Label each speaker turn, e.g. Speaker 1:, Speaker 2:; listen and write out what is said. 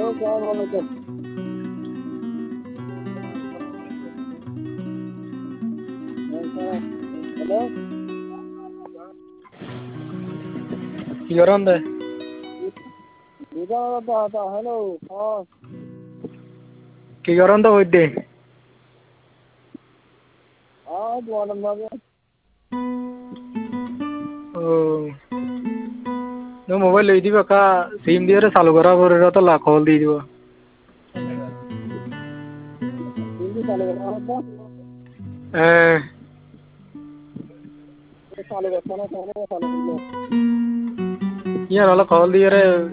Speaker 1: क्या बोले थे? हेलो
Speaker 2: কি গৰম দে
Speaker 1: हेलो हाँ
Speaker 2: কি গৰম তো কই দে
Speaker 1: हाँ तुम्हारा नंबर
Speaker 2: ও নো মোবাইল লৈ দিবা কা সিম দিয়ে চালু করা করে তো লাখ হল দিয়ে দিব
Speaker 1: हिंदी चालू करना होता
Speaker 2: হ্যাঁ
Speaker 1: चालू करना चालू कर
Speaker 2: ইয়ার হলো কল দিয়ে রে